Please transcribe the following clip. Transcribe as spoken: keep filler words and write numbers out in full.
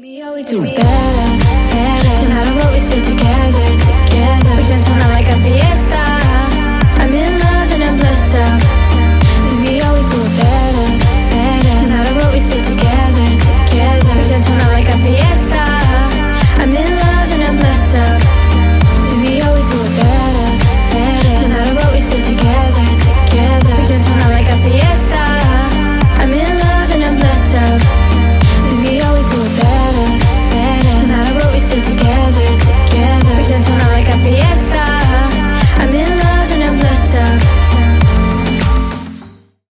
We do better, better. No matter what, we stay together.